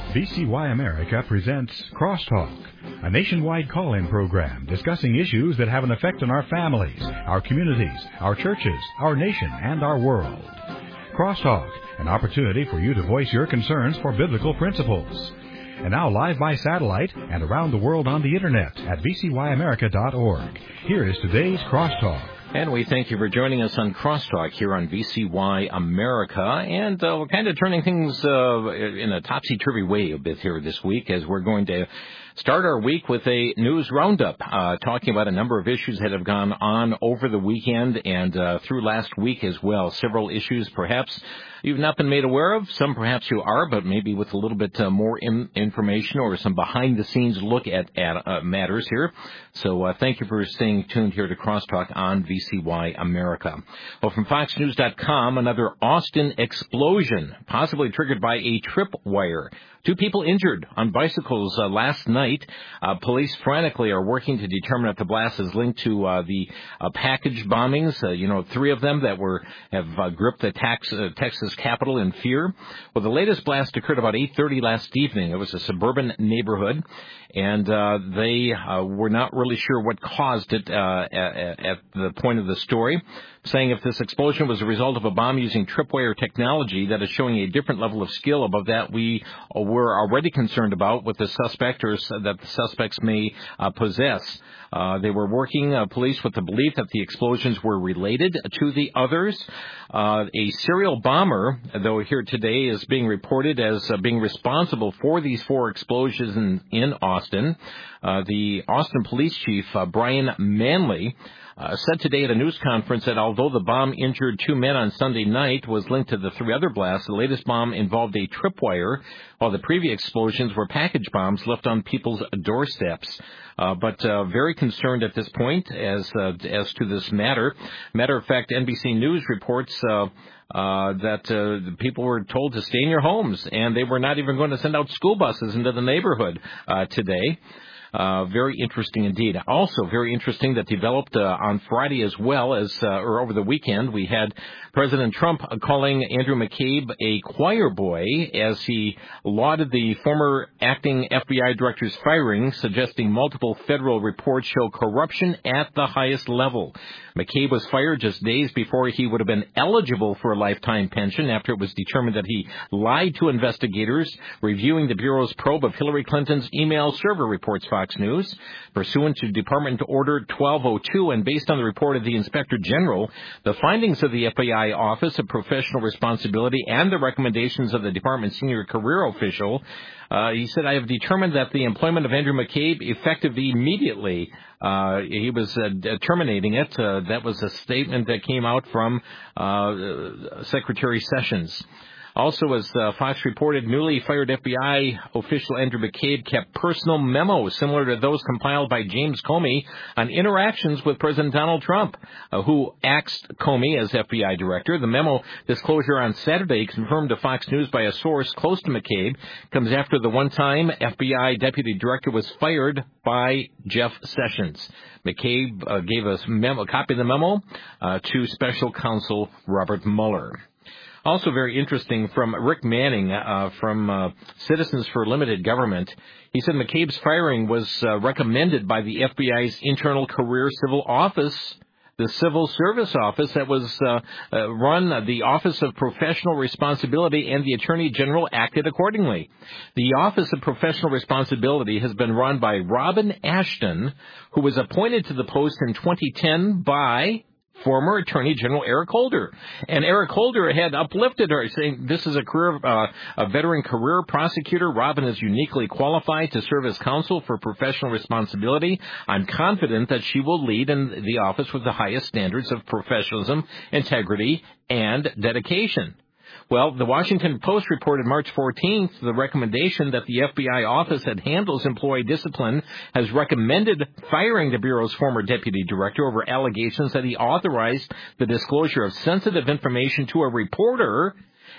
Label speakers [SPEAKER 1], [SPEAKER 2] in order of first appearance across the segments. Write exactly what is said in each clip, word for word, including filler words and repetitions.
[SPEAKER 1] V C Y America presents Crosstalk, a nationwide call-in program discussing issues that have an effect on our families, our communities, our churches, our nation, and our world. Crosstalk, an opportunity for you to voice your concerns for biblical principles. And now live by satellite and around the world on the Internet at v c y america dot org. Here is today's Crosstalk.
[SPEAKER 2] And we thank you for joining us on Crosstalk here on V C Y America. And uh, we're kind of turning things uh, in a topsy-turvy way a bit here this week, as we're going to start our week with a news roundup, uh, talking about a number of issues that have gone on over the weekend and uh, through last week as well. Several issues perhaps you've not been made aware of. Some perhaps you are, but maybe with a little bit uh, more in- information or some behind-the-scenes look at, at uh, matters here. So uh, thank you for staying tuned here to Crosstalk on V C Y America. Well, from fox news dot com, another Austin explosion, possibly triggered by a tripwire. Two people injured on bicycles uh, last night. Uh, police frantically are working to determine if the blast is linked to uh, the uh, package bombings. Uh, you know, three of them that were have uh, gripped the tax, uh, Texas Capitol in fear. Well, the latest blast occurred about eight thirty last evening. It was a suburban neighborhood, and uh, they uh, were not really sure what caused it uh, at, at the point of the story, saying if this explosion was a result of a bomb using tripwire technology that is showing a different level of skill above that we were already concerned about with the suspect or that the suspects may uh, possess. Uh, they were working, uh, police, with the belief that the explosions were related to the others. Uh, a serial bomber, though here today, is being reported as uh, being responsible for these four explosions in, in Austin. Uh, the Austin police chief, uh, Brian Manley, Uh, said today at a news conference that although the bomb injured two men on Sunday night was linked to the three other blasts, the latest bomb involved a tripwire, while the previous explosions were package bombs left on people's doorsteps. Uh, but uh, very concerned at this point as uh, as to this matter. Matter of fact, N B C News reports uh, uh, that uh, people were told to stay in your homes, and they were not even going to send out school buses into the neighborhood uh, today. Uh, very interesting indeed. Also very interesting that developed uh, on Friday as well as, uh, or over the weekend, we had President Trump calling Andrew McCabe a choir boy as he lauded the former acting F B I director's firing, suggesting multiple federal reports show corruption at the highest level. McCabe was fired just days before he would have been eligible for a lifetime pension after it was determined that he lied to investigators reviewing the Bureau's probe of Hillary Clinton's email server, reports Fox News. Pursuant to Department Order twelve oh two and based on the report of the Inspector General, the findings of the F B I Office of Professional Responsibility and the recommendations of the department's senior career official, uh, he said, I have determined that the employment of Andrew McCabe effective immediately. Uh, he was uh, terminating it. Uh, that was a statement that came out from uh, Secretary Sessions. Also, as uh, Fox reported, newly fired F B I official Andrew McCabe kept personal memos similar to those compiled by James Comey on interactions with President Donald Trump, uh, who axed Comey as F B I director. The memo disclosure on Saturday, confirmed to Fox News by a source close to McCabe, comes after the one-time F B I deputy director was fired by Jeff Sessions. McCabe uh, gave us memo, a copy of the memo uh, to special counsel Robert Mueller. Also very interesting from Rick Manning uh, from uh, Citizens for Limited Government. He said McCabe's firing was uh, recommended by the F B I's Internal Career Civil Office, the Civil Service Office that was uh, uh, run, uh, the Office of Professional Responsibility, and the Attorney General acted accordingly. The Office of Professional Responsibility has been run by Robin Ashton, who was appointed to the post in twenty ten by former Attorney General Eric Holder. And Eric Holder had uplifted her, saying this is a career, uh, a veteran career prosecutor. Robin is uniquely qualified to serve as counsel for professional responsibility. I'm confident that she will lead in the office with the highest standards of professionalism, integrity, and dedication. Well, the Washington Post reported March fourteenth the recommendation that the F B I office that handles employee discipline has recommended firing the Bureau's former deputy director over allegations that he authorized the disclosure of sensitive information to a reporter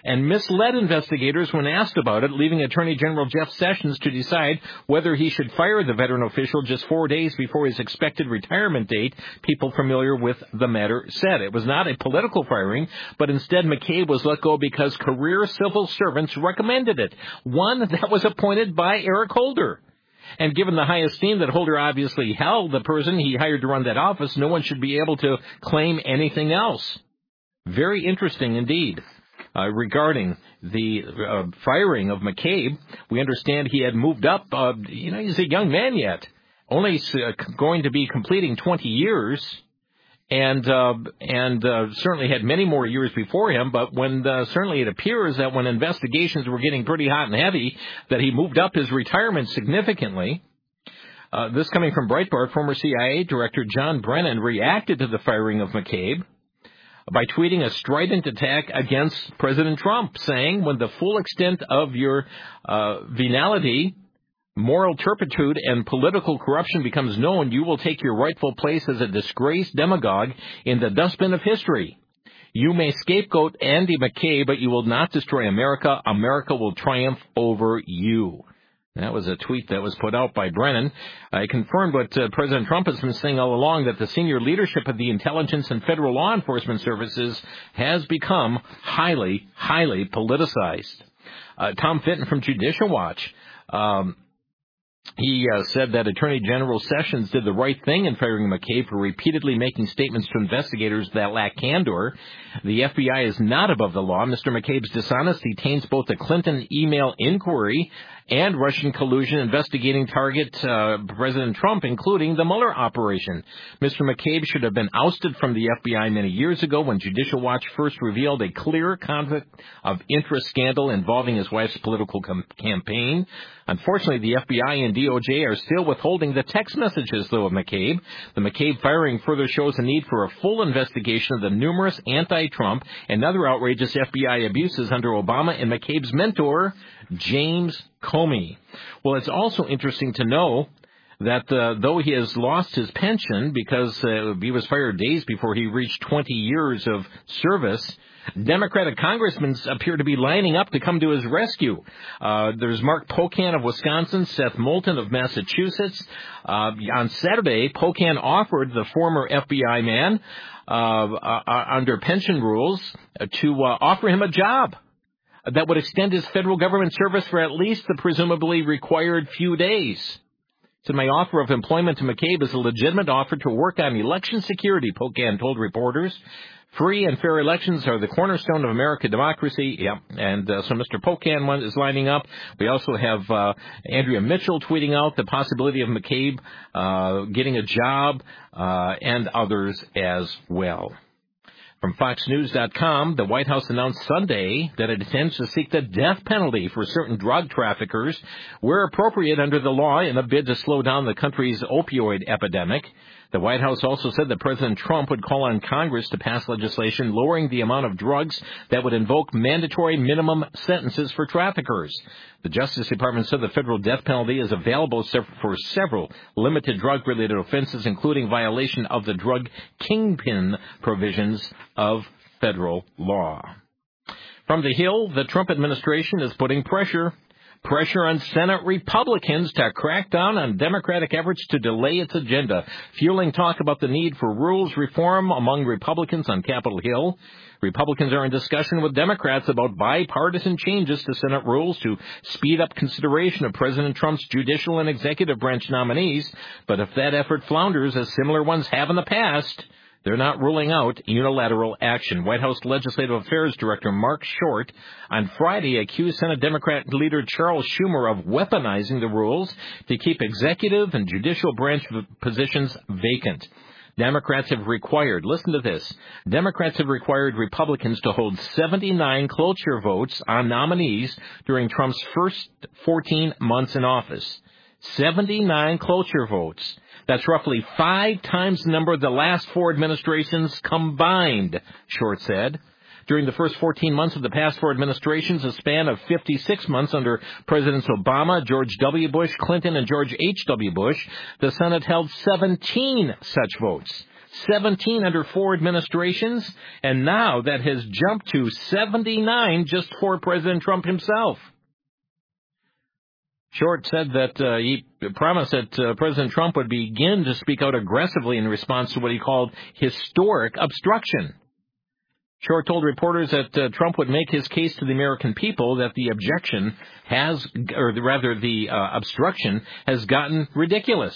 [SPEAKER 2] and misled investigators when asked about it, leaving Attorney General Jeff Sessions to decide whether he should fire the veteran official just four days before his expected retirement date, people familiar with the matter said. It was not a political firing, but instead McCabe was let go because career civil servants recommended it, one that was appointed by Eric Holder. And given the high esteem that Holder obviously held the person he hired to run that office, no one should be able to claim anything else. Very interesting indeed. Uh, regarding the uh, firing of McCabe, we understand he had moved up. Uh, you know, he's a young man yet, only uh, going to be completing twenty years, and uh, and uh, certainly had many more years before him. But when uh, certainly it appears that when investigations were getting pretty hot and heavy, that he moved up his retirement significantly. Uh, this coming from Breitbart, former C I A Director John Brennan reacted to the firing of McCabe by tweeting a strident attack against President Trump, saying, when the full extent of your uh, venality, moral turpitude, and political corruption becomes known, you will take your rightful place as a disgraced demagogue in the dustbin of history. You may scapegoat Andy McCabe, but you will not destroy America. America will triumph over you. That was a tweet that was put out by Brennan. I confirmed what uh, President Trump has been saying all along, that the senior leadership of the intelligence and federal law enforcement services has become highly, highly politicized. Uh, Tom Fitton from Judicial Watch, um, he uh, said that Attorney General Sessions did the right thing in firing McCabe for repeatedly making statements to investigators that lack candor. The F B I is not above the law. Mister McCabe's dishonesty taints both the Clinton email inquiry and Russian collusion investigating target uh, President Trump, including the Mueller operation. Mister McCabe should have been ousted from the F B I many years ago when Judicial Watch first revealed a clear conflict of interest scandal involving his wife's political com- campaign. Unfortunately, the F B I and D O J are still withholding the text messages, though, of McCabe. The McCabe firing further shows the need for a full investigation of the numerous anti-Trump and other outrageous F B I abuses under Obama and McCabe's mentor, James Comey. Well, it's also interesting to know that uh, though he has lost his pension because uh, he was fired days before he reached twenty years of service, Democratic congressmen appear to be lining up to come to his rescue. Uh, there's Mark Pocan of Wisconsin, Seth Moulton of Massachusetts. Uh, on Saturday, Pocan offered the former F B I man, uh, uh, under pension rules, uh, to uh, offer him a job that would extend his federal government service for at least the presumably required few days. So my offer of employment to McCabe is a legitimate offer to work on election security, Pocan told reporters. Free and fair elections are the cornerstone of American democracy. Yeah, and uh, so Mister Pocan is lining up. We also have uh, Andrea Mitchell tweeting out the possibility of McCabe uh, getting a job, uh, and others as well. From Fox News dot com, the White House announced Sunday that it intends to seek the death penalty for certain drug traffickers where appropriate under the law in a bid to slow down the country's opioid epidemic. The White House also said that President Trump would call on Congress to pass legislation lowering the amount of drugs that would invoke mandatory minimum sentences for traffickers. The Justice Department said the federal death penalty is available for several limited drug-related offenses, including violation of the drug kingpin provisions of federal law. From the Hill, the Trump administration is putting pressure Pressure on Senate Republicans to crack down on Democratic efforts to delay its agenda, fueling talk about the need for rules reform among Republicans on Capitol Hill. Republicans are in discussion with Democrats about bipartisan changes to Senate rules to speed up consideration of President Trump's judicial and executive branch nominees. But if that effort flounders, as similar ones have in the past, they're not ruling out unilateral action. White House Legislative Affairs Director Mark Short on Friday accused Senate Democrat leader Charles Schumer of weaponizing the rules to keep executive and judicial branch positions vacant. Democrats have required, listen to this, Democrats have required Republicans to hold seventy-nine cloture votes on nominees during Trump's first fourteen months in office. seventy-nine cloture votes. That's roughly five times the number of the last four administrations combined, Short said. During the first fourteen months of the past four administrations, a span of fifty-six months under Presidents Obama, George W. Bush, Clinton, and George H W. Bush, the Senate held seventeen such votes. seventeen under four administrations, and now that has jumped to seventy-nine just for President Trump himself. Short said that uh, he promised that uh, President Trump would begin to speak out aggressively in response to what he called historic obstruction. Short told reporters that uh, Trump would make his case to the American people that the objection has, or rather the uh, obstruction, has gotten ridiculous.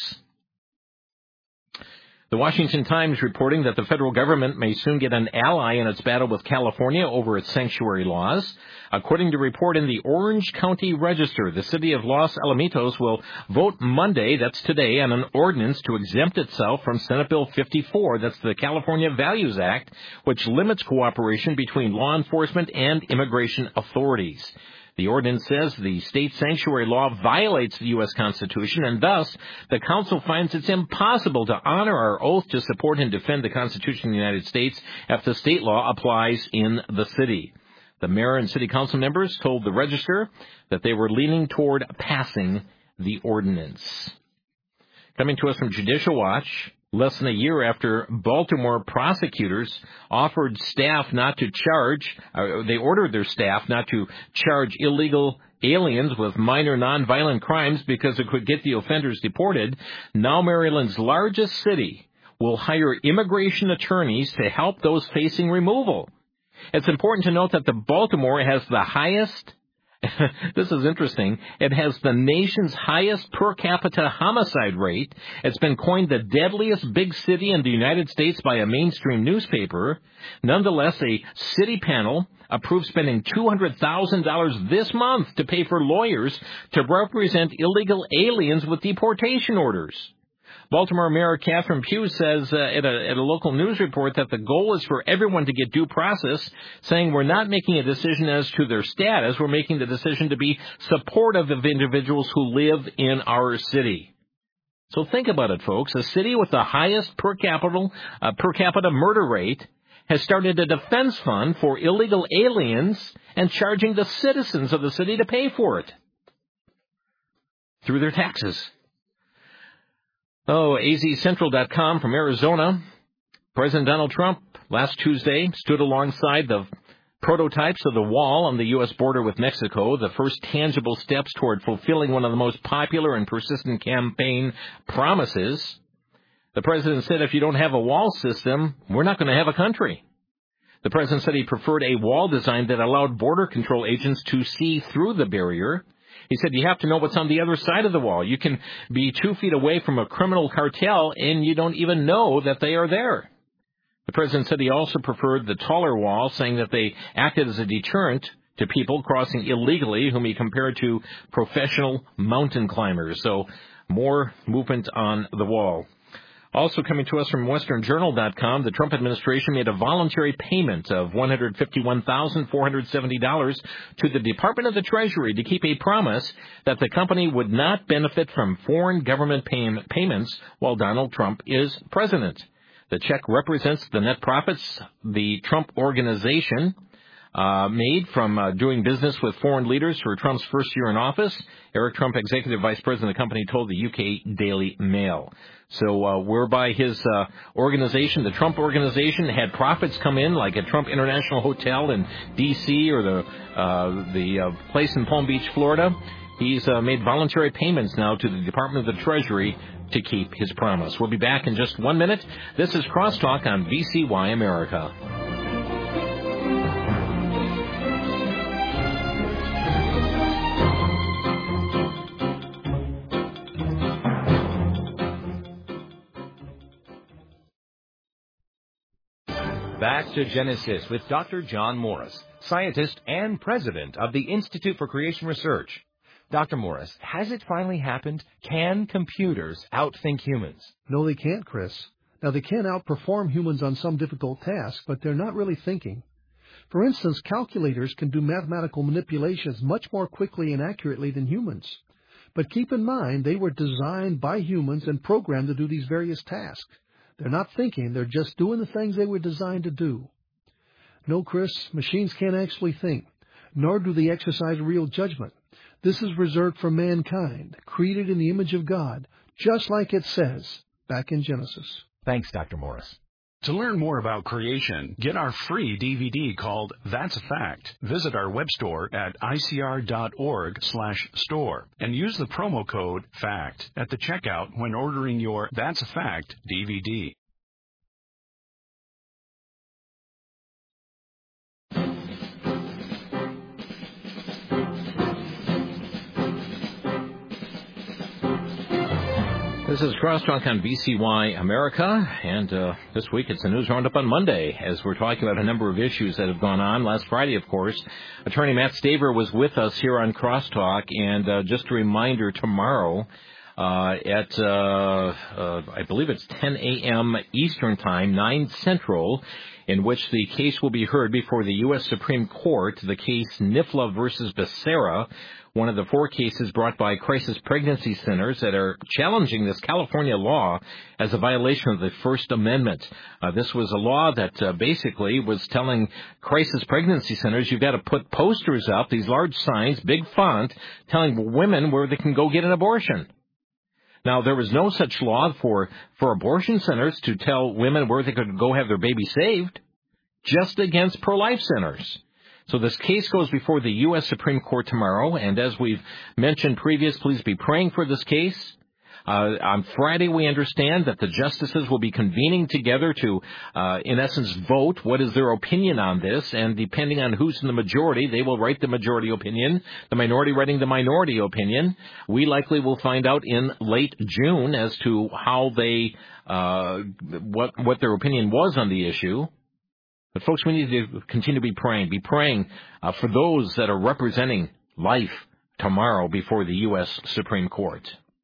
[SPEAKER 2] The Washington Times reporting that the federal government may soon get an ally in its battle with California over its sanctuary laws. According to a report in the Orange County Register, the city of Los Alamitos will vote Monday, that's today, on an ordinance to exempt itself from Senate Bill fifty-four, that's the California Values Act, which limits cooperation between law enforcement and immigration authorities. The ordinance says the state sanctuary law violates the U S Constitution, and thus the council finds it's impossible to honor our oath to support and defend the Constitution of the United States if the state law applies in the city. The mayor and city council members told the Register that they were leaning toward passing the ordinance. Coming to us from Judicial Watch, less than a year after Baltimore prosecutors offered staff not to charge, uh, they ordered their staff not to charge illegal aliens with minor nonviolent crimes because it could get the offenders deported, now Maryland's largest city will hire immigration attorneys to help those facing removal. It's important to note that the Baltimore has the highest this is interesting. It has the nation's highest per capita homicide rate. It's been coined the deadliest big city in the United States by a mainstream newspaper. Nonetheless, a city panel approved spending two hundred thousand dollars this month to pay for lawyers to represent illegal aliens with deportation orders. Baltimore Mayor Catherine Pugh says uh, at, a, at a local news report that the goal is for everyone to get due process, saying we're not making a decision as to their status, we're making the decision to be supportive of individuals who live in our city. So think about it, folks. A city with the highest per capita, uh, per capita murder rate has started a defense fund for illegal aliens and charging the citizens of the city to pay for it through their taxes. Oh, A Z Central dot com from Arizona. President Donald Trump last Tuesday stood alongside the prototypes of the wall on the U S border with Mexico, the first tangible steps toward fulfilling one of the most popular and persistent campaign promises. The president said if you don't have a wall system, we're not going to have a country. The president said he preferred a wall design that allowed border control agents to see through the barrier. He said you have to know what's on the other side of the wall. You can be two feet away from a criminal cartel and you don't even know that they are there. The president said he also preferred the taller wall, saying that they acted as a deterrent to people crossing illegally, whom he compared to professional mountain climbers. So more movement on the wall. Also coming to us from Western Journal dot com, the Trump administration made a voluntary payment of one hundred fifty-one thousand four hundred seventy dollars to the Department of the Treasury to keep a promise that the company would not benefit from foreign government pay- payments while Donald Trump is president. The check represents the net profits the Trump organization Uh, made from uh, doing business with foreign leaders for Trump's first year in office. Eric Trump, executive vice president of the company, told the U K Daily Mail. So uh, whereby his uh, organization, the Trump organization, had profits come in, like at Trump International Hotel in D C or the uh, the uh, place in Palm Beach, Florida, he's uh, made voluntary payments now to the Department of the Treasury to keep his promise. We'll be back in just one minute. This is Crosstalk on V C Y America.
[SPEAKER 3] Back to Genesis with Doctor John Morris, scientist and president of the Institute for Creation Research. Doctor Morris, has it finally happened? Can computers outthink humans?
[SPEAKER 4] No, they can't, Chris. Now, they can outperform humans on some difficult tasks, but they're not really thinking. For instance, calculators can do mathematical manipulations much more quickly and accurately than humans. But keep in mind, they were designed by humans and programmed to do these various tasks. They're not thinking, they're just doing the things they were designed to do. No, Chris, machines can't actually think, nor do they exercise real judgment. This is reserved for mankind, created in the image of God, just like it says back in Genesis.
[SPEAKER 3] Thanks, Doctor Morris.
[SPEAKER 5] To learn more about creation, get our free D V D called That's a Fact. Visit our web store at I C R dot org slash store and use the promo code FACT at the checkout when ordering your That's a Fact D V D.
[SPEAKER 2] This is Crosstalk on V C Y America, and uh, this week it's a news roundup on Monday as we're talking about a number of issues that have gone on. Last Friday, of course, Attorney Matt Staver was with us here on Crosstalk, and uh, just a reminder, tomorrow uh, at, uh, uh, I believe it's ten a.m. Eastern Time, nine Central, in which the case will be heard before the U S Supreme Court, the case Nifla versus Becerra, one of the four cases brought by crisis pregnancy centers that are challenging this California law as a violation of the First Amendment. Uh, this was a law that uh, basically was telling crisis pregnancy centers you've got to put posters up, these large signs, big font, telling women where they can go get an abortion. Now, there was no such law for, for abortion centers to tell women where they could go have their baby saved, just against pro-life centers. So this case goes before the U S Supreme Court tomorrow, and as we've mentioned previous, please be praying for this case. Uh, on Friday, we understand that the justices will be convening together to, uh, in essence, vote what is their opinion on this, and depending on who's in the majority, they will write the majority opinion, the minority writing the minority opinion. We likely will find out in late June as to how they, uh, what, what their opinion was on the issue. But, folks, we need to continue to be praying. Be praying uh, for those that are representing life tomorrow before the U S Supreme Court.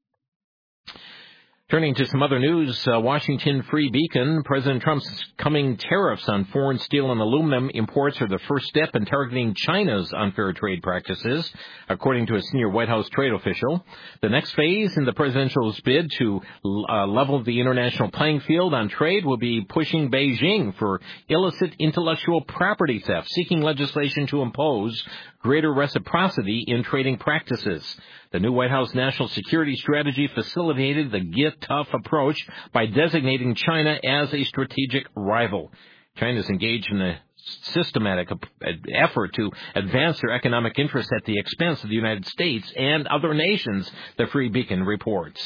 [SPEAKER 2] Turning to some other news, uh, Washington Free Beacon, President Trump's coming tariffs on foreign steel and aluminum imports are the first step in targeting China's unfair trade practices, according to a senior White House trade official. The next phase in the presidential's bid to uh, level the international playing field on trade will be pushing Beijing for illicit intellectual property theft, seeking legislation to impose greater reciprocity in trading practices. The new White House national security strategy facilitated the get tough approach by designating China as a strategic rival. China is engaged in a systematic effort to advance their economic interests at the expense of the United States and other nations, the Free Beacon reports.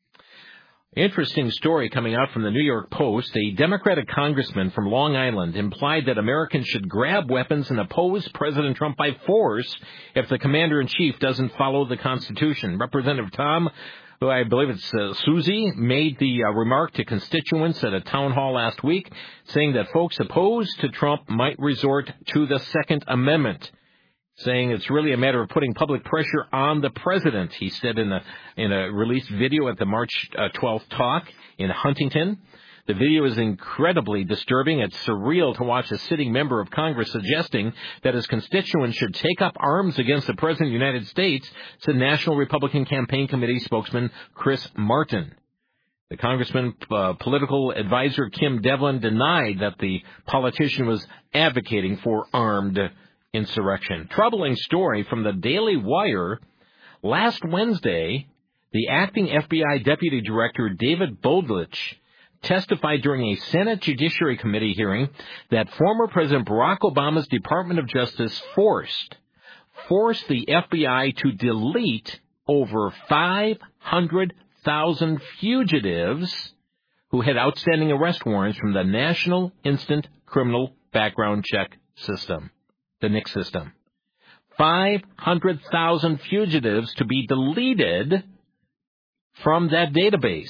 [SPEAKER 2] Interesting story coming out from the New York Post. A Democratic congressman from Long Island implied that Americans should grab weapons and oppose President Trump by force if the commander-in-chief doesn't follow the Constitution. Representative Tom, who I believe it's uh, Susie, made the uh, remark to constituents at a town hall last week, saying that folks opposed to Trump might resort to the Second Amendment, saying it's really a matter of putting public pressure on the president, he said in a in a released video at the March uh, twelfth talk in Huntington. The video is incredibly disturbing. It's surreal to watch a sitting member of Congress suggesting that his constituents should take up arms against the President of the United States, said National Republican Campaign Committee spokesman Chris Martin. The congressman, uh, political advisor Kim Devlin, denied that the politician was advocating for armed insurrection. Troubling story from the Daily Wire. Last Wednesday, the acting F B I Deputy Director David Bodlich testified during a Senate Judiciary Committee hearing that former President Barack Obama's Department of Justice forced, forced the F B I to delete over five hundred thousand fugitives who had outstanding arrest warrants from the National Instant Criminal Background Check System, the N I C system. five hundred thousand fugitives to be deleted from that database.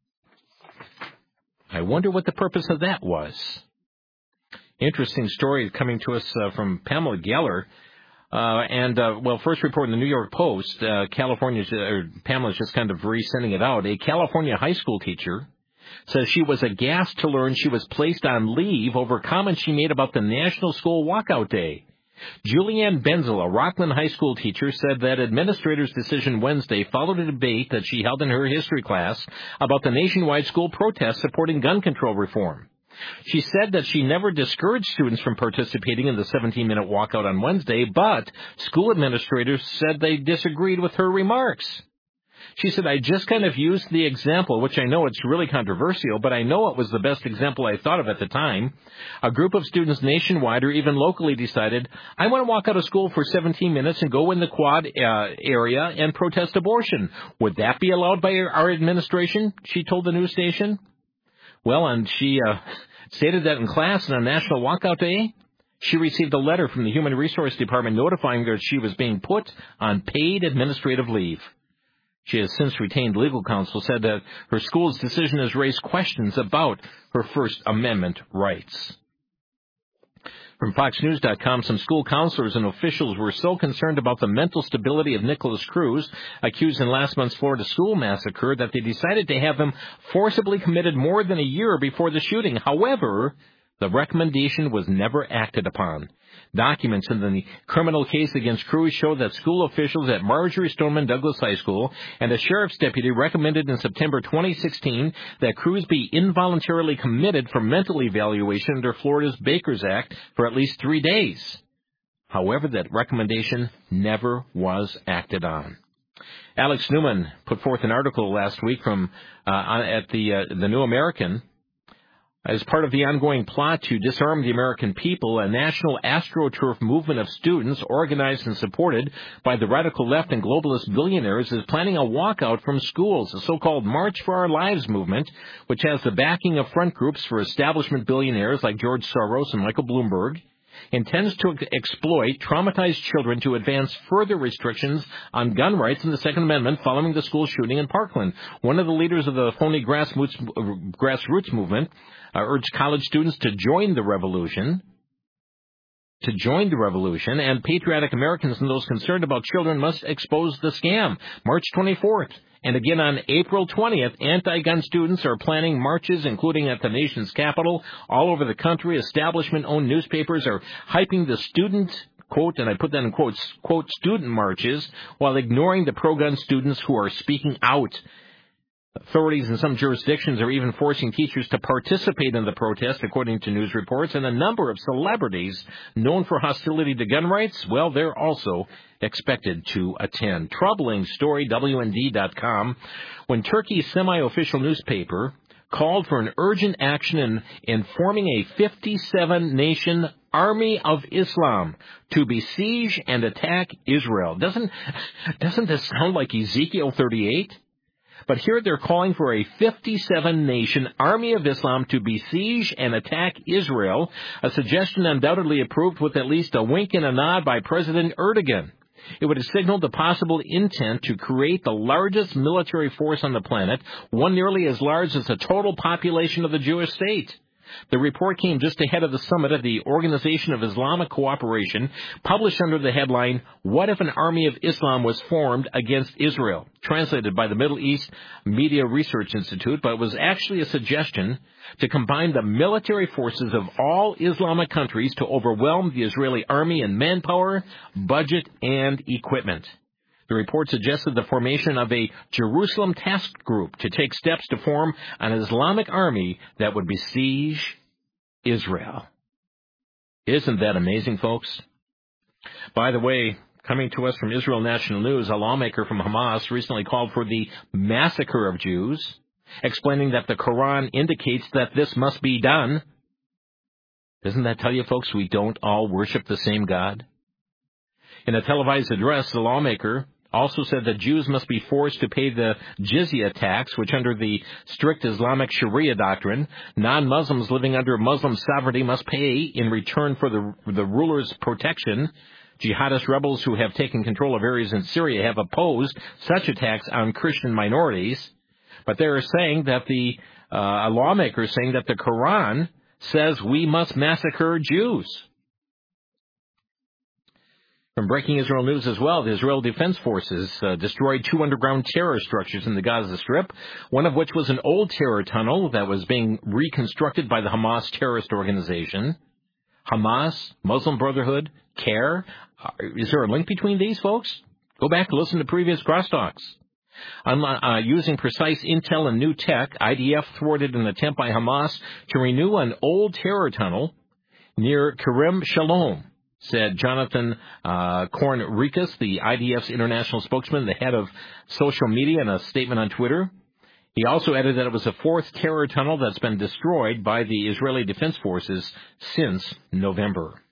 [SPEAKER 2] I wonder what the purpose of that was. Interesting story coming to us uh, from Pamela Geller. Uh, and, uh, well, first report in the New York Post, uh, California's, uh, Pamela's just kind of resending it out. A California high school teacher says she was aghast to learn she was placed on leave over comments she made about the National School Walkout Day. Julianne Benzel, a Rockland high school teacher, said that administrators' decision Wednesday followed a debate that she held in her history class about the nationwide school protest supporting gun control reform. She said that she never discouraged students from participating in the seventeen-minute walkout on Wednesday, but school administrators said they disagreed with her remarks. She said, I just kind of used the example, which I know it's really controversial, but I know it was the best example I thought of at the time. A group of students nationwide or even locally decided, I want to walk out of school for seventeen minutes and go in the quad uh, area and protest abortion. Would that be allowed by our administration? She told the news station. Well, and she uh, stated that in class on National Walkout Day, she received a letter from the Human Resource Department notifying her that she was being put on paid administrative leave. She has since retained legal counsel, said that her school's decision has raised questions about her First Amendment rights. From Fox News dot com, some school counselors and officials were so concerned about the mental stability of Nicholas Cruz, accused in last month's Florida school massacre, that they decided to have him forcibly committed more than a year before the shooting. However, the recommendation was never acted upon. Documents in the criminal case against Cruz show that school officials at Marjorie Stoneman Douglas High School and a sheriff's deputy recommended in September twenty sixteen that Cruz be involuntarily committed for mental evaluation under Florida's Bakers Act for at least three days. However, that recommendation never was acted on. Alex Newman put forth an article last week from uh, at the uh, the New American. As part of the ongoing plot to disarm the American people, a national AstroTurf movement of students organized and supported by the radical left and globalist billionaires is planning a walkout from schools, the so-called March for Our Lives movement, which has the backing of front groups for establishment billionaires like George Soros and Michael Bloomberg, intends to exploit traumatized children to advance further restrictions on gun rights in the Second Amendment following the school shooting in Parkland. One of the leaders of the phony grassroots, grassroots movement uh, urged college students to join the revolution, to join the revolution, and patriotic Americans and those concerned about children must expose the scam. March twenty-fourth. And again on April twentieth, anti-gun students are planning marches, including at the nation's capital, all over the country. Establishment-owned newspapers are hyping the student, quote, and I put that in quotes, quote, student marches, while ignoring the pro-gun students who are speaking out. Authorities in some jurisdictions are even forcing teachers to participate in the protest, according to news reports, and a number of celebrities known for hostility to gun rights, well, they're also expected to attend. Troubling story, W N D dot com, when Turkey's semi-official newspaper called for an urgent action in, in forming a fifty-seven nation army of Islam to besiege and attack Israel. Doesn't, doesn't this sound like Ezekiel thirty-eight? But here they're calling for a fifty-seven nation army of Islam to besiege and attack Israel, a suggestion undoubtedly approved with at least a wink and a nod by President Erdogan. It would have signaled the possible intent to create the largest military force on the planet, one nearly as large as the total population of the Jewish state. The report came just ahead of the summit of the Organization of Islamic Cooperation, published under the headline, What if an Army of Islam was formed against Israel? Translated by the Middle East Media Research Institute, but it was actually a suggestion to combine the military forces of all Islamic countries to overwhelm the Israeli army in manpower, budget, and equipment. The report suggested the formation of a Jerusalem task group to take steps to form an Islamic army that would besiege Israel. Isn't that amazing, folks? By the way, coming to us from Israel National News, a lawmaker from Hamas recently called for the massacre of Jews, explaining that the Quran indicates that this must be done. Doesn't that tell you, folks, we don't all worship the same God? In a televised address, the lawmaker also said that Jews must be forced to pay the jizya tax, which under the strict Islamic Sharia doctrine, non-Muslims living under Muslim sovereignty must pay in return for the, the ruler's protection. Jihadist rebels who have taken control of areas in Syria have opposed such attacks on Christian minorities. But they are saying that the, uh, a lawmaker is saying that the Quran says we must massacre Jews. From Breaking Israel News as well, the Israel Defense Forces uh, destroyed two underground terror structures in the Gaza Strip, one of which was an old terror tunnel that was being reconstructed by the Hamas terrorist organization. Hamas, Muslim Brotherhood, CARE. Uh, is there a link between these, folks? Go back and listen to previous crosstalks. Uh, using precise intel and new tech, I D F thwarted an attempt by Hamas to renew an old terror tunnel near Kerem Shalom said Jonathan uh, Kornrikis, the I D F's international spokesman, the head of social media, in a statement on Twitter. He also added that it was the fourth terror tunnel that's been destroyed by the Israeli Defense Forces since November.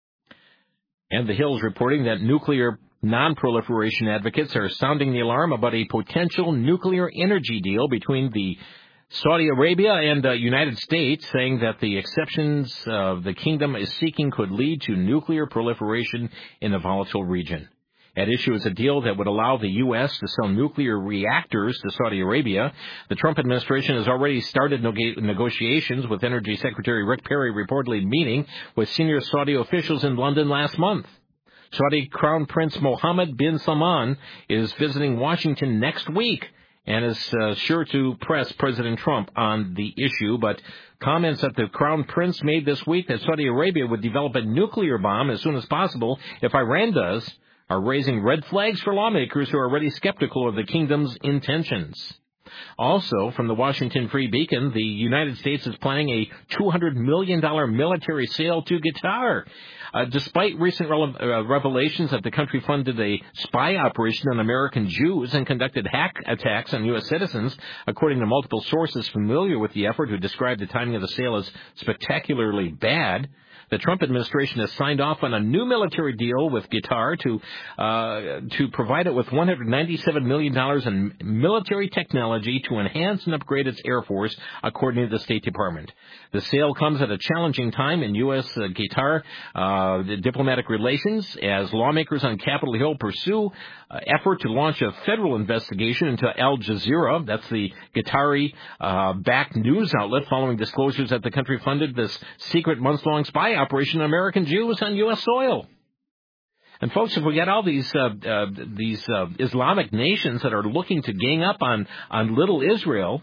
[SPEAKER 2] And The Hill's reporting that nuclear non-proliferation advocates are sounding the alarm about a potential nuclear energy deal between the Saudi Arabia and the United States, saying that the exceptions uh, the kingdom is seeking could lead to nuclear proliferation in the volatile region. At issue is a deal that would allow the U S to sell nuclear reactors to Saudi Arabia. The Trump administration has already started neg- negotiations, with Energy Secretary Rick Perry reportedly meeting with senior Saudi officials in London last month. Saudi Crown Prince Mohammed bin Salman is visiting Washington next week and is uh, sure to press President Trump on the issue, but comments that the Crown Prince made this week that Saudi Arabia would develop a nuclear bomb as soon as possible if Iran does are raising red flags for lawmakers who are already skeptical of the kingdom's intentions. Also, from the Washington Free Beacon, the United States is planning a two hundred million dollars military sale to Qatar. Uh, despite recent rele- uh, revelations that the country funded a spy operation on American Jews and conducted hack attacks on U S citizens, according to multiple sources familiar with the effort who described the timing of the sale as spectacularly bad, the Trump administration has signed off on a new military deal with Qatar to uh, to provide it with one hundred ninety-seven million dollars in military technology to enhance and upgrade its Air Force, according to the State Department. The sale comes at a challenging time in U S. Uh, Qatar uh, diplomatic relations, as lawmakers on Capitol Hill pursue uh, effort to launch a federal investigation into Al Jazeera. That's the Qatari-backed uh, news outlet, following disclosures that the country funded this secret months-long spy operation on American Jews on U S soil. And folks, if we got all these uh, uh, these uh, Islamic nations that are looking to gang up on, on little Israel,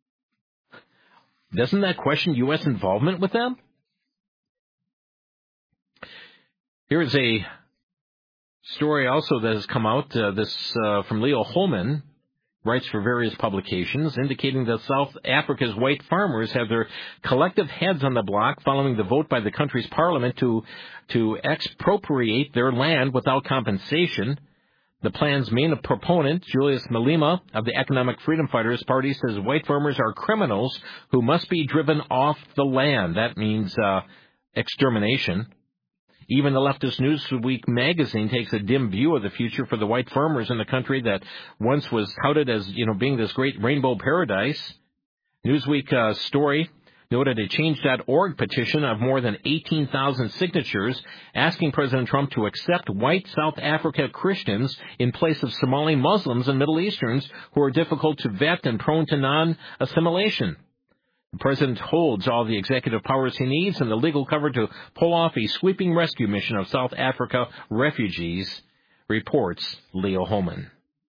[SPEAKER 2] doesn't that question U S involvement with them? Here's a story also that has come out, uh, this uh, from Leo Holman, writes for various publications, indicating that South Africa's white farmers have their collective heads on the block following the vote by the country's parliament to to expropriate their land without compensation. The plan's main proponent, Julius Malema of the Economic Freedom Fighters Party, says white farmers are criminals who must be driven off the land. That means uh, extermination. Even the leftist Newsweek magazine takes a dim view of the future for the white farmers in the country that once was touted as, you know, being this great rainbow paradise. Newsweek uh, story noted a change dot org petition of more than eighteen thousand signatures asking President Trump to accept white South Africa Christians in place of Somali Muslims and Middle Easterns who are difficult to vet and prone to non-assimilation. The president holds all the executive powers he needs and the legal cover to pull off a sweeping rescue mission of South Africa refugees, reports Leo Holman.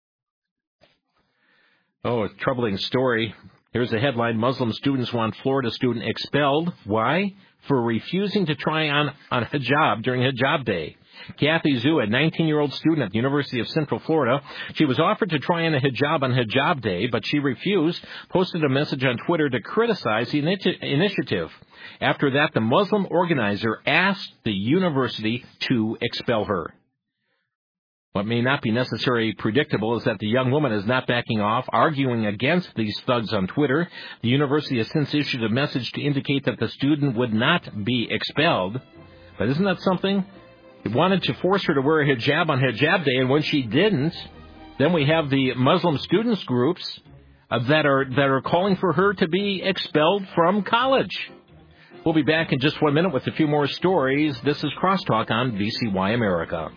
[SPEAKER 2] Oh, a troubling story. Here's a headline: Muslim students want Florida student expelled. Why? For refusing to try on, on hijab during hijab day. Kathy Zhu, a nineteen-year-old student at the University of Central Florida, she was offered to try on a hijab on hijab day, but she refused, posted a message on Twitter to criticize the initi- initiative. After that, the Muslim organizer asked the university to expel her. What may not be necessarily predictable is that the young woman is not backing off, arguing against these thugs on Twitter. The university has since issued a message to indicate that the student would not be expelled. But isn't that something? They wanted to force her to wear a hijab on hijab day, and when she didn't, then we have the Muslim students groups uh, that are that are calling for her to be expelled from college. We'll be back in just one minute with a few more stories. This is Crosstalk on V C Y America.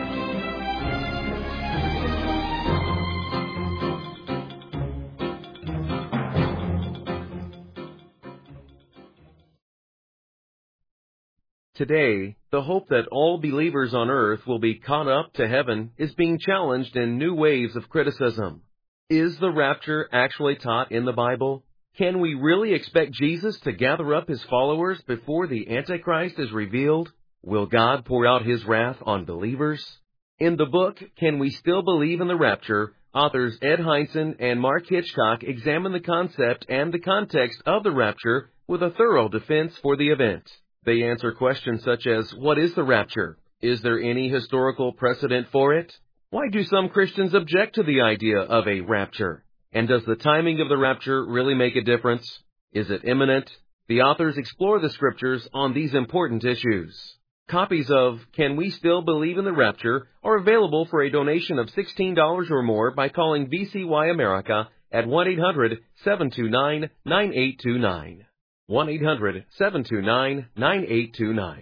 [SPEAKER 6] Today, the hope that all believers on earth will be caught up to heaven is being challenged in new waves of criticism. Is the rapture actually taught in the Bible? Can we really expect Jesus to gather up his followers before the Antichrist is revealed? Will God pour out his wrath on believers? In the book, Can We Still Believe in the Rapture?, authors Ed Hindson and Mark Hitchcock examine the concept and the context of the rapture with a thorough defense for the event. They answer questions such as, what is the rapture? Is there any historical precedent for it? Why do some Christians object to the idea of a rapture? And does the timing of the rapture really make a difference? Is it imminent? The authors explore the scriptures on these important issues. Copies of Can We Still Believe in the Rapture are available for a donation of sixteen dollars or more by calling V C Y America at one eight hundred, seven two nine, nine eight two nine. one eight hundred, seven two nine, nine eight two nine.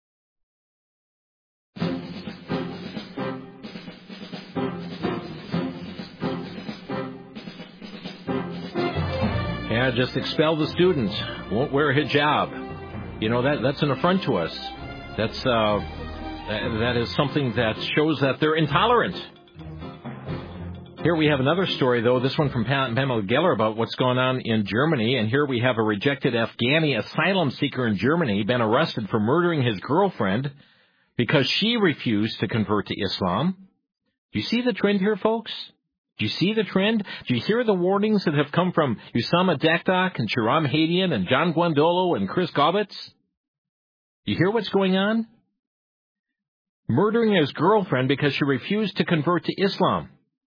[SPEAKER 2] Yeah, just expel the student. Won't wear a hijab. You know, that that's an affront to us. That's uh, that, that is something that shows that they're intolerant. Here we have another story, though, this one from Pamela Geller about what's going on in Germany. And here we have a rejected Afghani asylum seeker in Germany been arrested for murdering his girlfriend because she refused to convert to Islam. Do you see the trend here, folks? Do you see the trend? Do you hear the warnings that have come from Usama Dakdak and Shiram Hadian and John Guandolo and Chris Gobbets? You hear what's going on? Murdering his girlfriend because she refused to convert to Islam.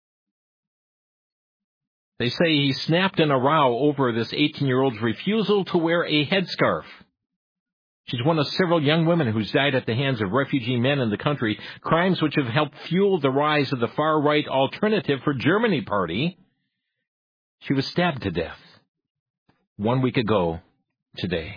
[SPEAKER 2] They say he snapped in a row over this eighteen-year-old's refusal to wear a headscarf. She's one of several young women who's died at the hands of refugee men in the country, crimes which have helped fuel the rise of the far-right Alternative for Germany party. She was stabbed to death one week ago today.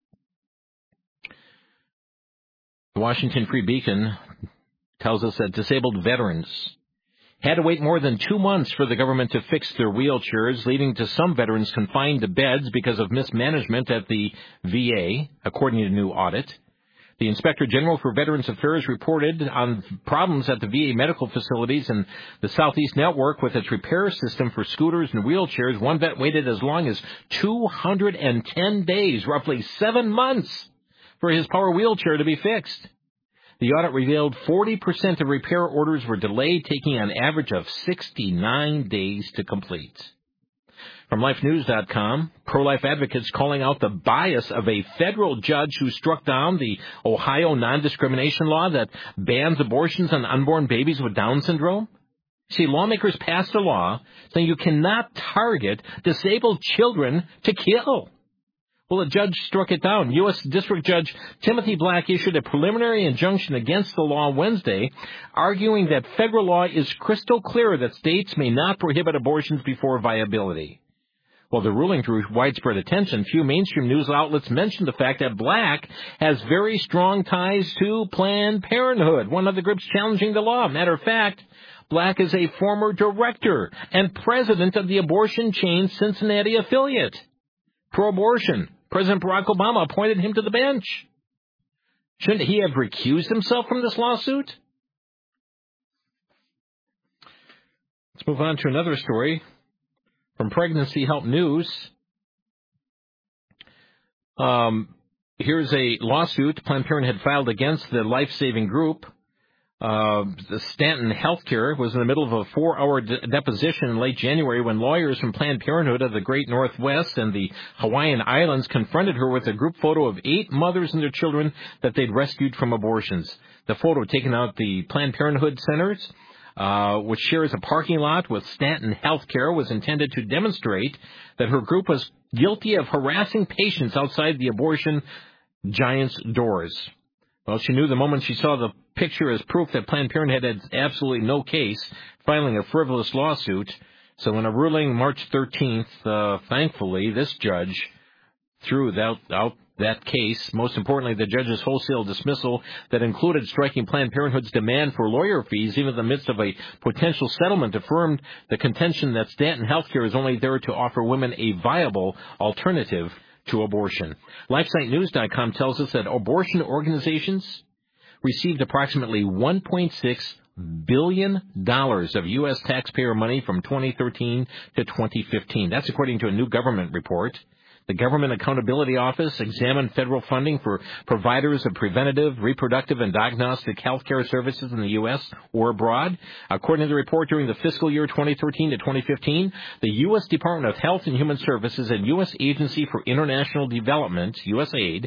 [SPEAKER 2] The Washington Free Beacon tells us that disabled veterans had to wait more than two months for the government to fix their wheelchairs, leading to some veterans confined to beds because of mismanagement at the V A, according to a new audit. The Inspector General for Veterans Affairs reported on problems at the V A medical facilities and the Southeast Network with its repair system for scooters and wheelchairs. One vet waited as long as two hundred ten days, roughly seven months, for his power wheelchair to be fixed. The audit revealed forty percent of repair orders were delayed, taking an average of sixty-nine days to complete. From life news dot com, pro-life advocates calling out the bias of a federal judge who struck down the Ohio non-discrimination law that bans abortions on unborn babies with Down syndrome. See, lawmakers passed a law saying you cannot target disabled children to kill. Well, a judge struck it down. U S District Judge Timothy Black issued a preliminary injunction against the law Wednesday, arguing that federal law is crystal clear that states may not prohibit abortions before viability. Well, the ruling drew widespread attention. Few mainstream news outlets mentioned the fact that Black has very strong ties to Planned Parenthood, one of the groups challenging the law. Matter of fact, Black is a former director and president of the abortion chain Cincinnati affiliate. Pro-abortion. President Barack Obama appointed him to the bench. Shouldn't he have recused himself from this lawsuit? Let's move on to another story from Pregnancy Help News. Um, here's a lawsuit Planned Parenthood had filed against the life-saving group. Uh, the Stanton Healthcare was in the middle of a four-hour de- deposition in late January when lawyers from Planned Parenthood of the Great Northwest and the Hawaiian Islands confronted her with a group photo of eight mothers and their children that they'd rescued from abortions. The photo taken out the Planned Parenthood centers, uh, which shares a parking lot with Stanton Healthcare, was intended to demonstrate that her group was guilty of harassing patients outside the abortion giant's doors. Well, she knew the moment she saw the picture as proof that Planned Parenthood had absolutely no case filing a frivolous lawsuit. So in a ruling March thirteenth, uh, thankfully, this judge threw that, out that case. Most importantly, the judge's wholesale dismissal that included striking Planned Parenthood's demand for lawyer fees, even in the midst of a potential settlement, affirmed the contention that Stanton Healthcare is only there to offer women a viable alternative to abortion. LifeSite News dot com tells us that abortion organizations received approximately one point six billion dollars of U S taxpayer money from twenty thirteen to twenty fifteen. That's according to a new government report. The Government Accountability Office examined federal funding for providers of preventative, reproductive, and diagnostic health care services in the U S or abroad. According to the report, during the fiscal year twenty thirteen to twenty fifteen, the U S Department of Health and Human Services and U S Agency for International Development, USAID,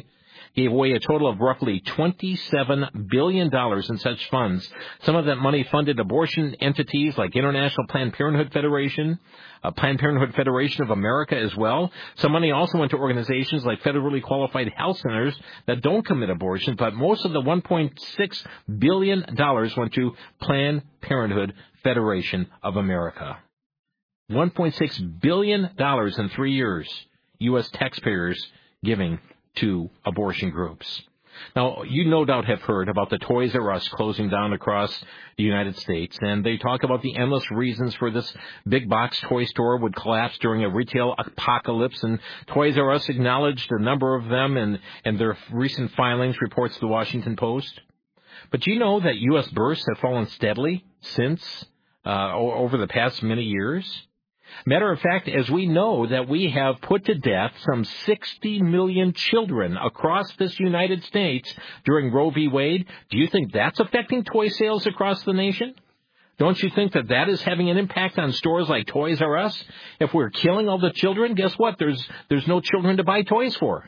[SPEAKER 2] gave away a total of roughly twenty-seven billion dollars in such funds. Some of that money funded abortion entities like International Planned Parenthood Federation, uh, Planned Parenthood Federation of America as well. Some money also went to organizations like federally qualified health centers that don't commit abortion, but most of the one point six billion dollars went to Planned Parenthood Federation of America. one point six billion dollars in three years, U S taxpayers giving to abortion groups. Now, you no doubt have heard about the Toys R Us closing down across the United States, and they talk about the endless reasons for this big box toy store would collapse during a retail apocalypse, and Toys R Us acknowledged a number of them in, in their recent filings, reports the Washington Post. But do you know that U S births have fallen steadily since, uh, over the past many years? Matter of fact, as we know that we have put to death some sixty million children across this United States during Roe v. Wade, do you think that's affecting toy sales across the nation? Don't you think that that is having an impact on stores like Toys R Us? If we're killing all the children, guess what? There's there's no children to buy toys for.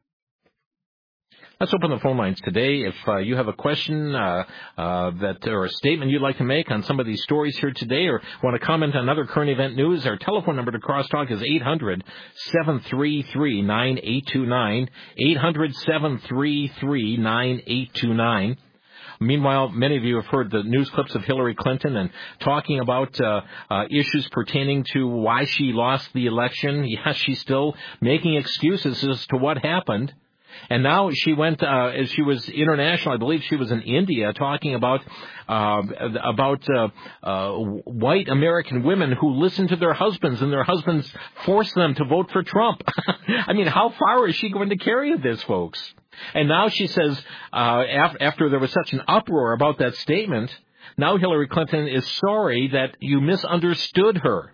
[SPEAKER 2] Let's open the phone lines today. If uh, you have a question uh, uh, that or a statement you'd like to make on some of these stories here today, or want to comment on other current event news, our telephone number to Crosstalk is eight hundred, seven three three, nine eight two nine, eight hundred, seven three three, nine eight two nine. Meanwhile, many of you have heard the news clips of Hillary Clinton and talking about uh, uh, issues pertaining to why she lost the election. Yes, she's still making excuses as to what happened. And now she went, uh, as she was international, I believe she was in India, talking about uh, about uh, uh, white American women who listen to their husbands and their husbands force them to vote for Trump. I mean, how far is she going to carry this, folks? And now she says, uh, af- after there was such an uproar about that statement, now Hillary Clinton is sorry that you misunderstood her.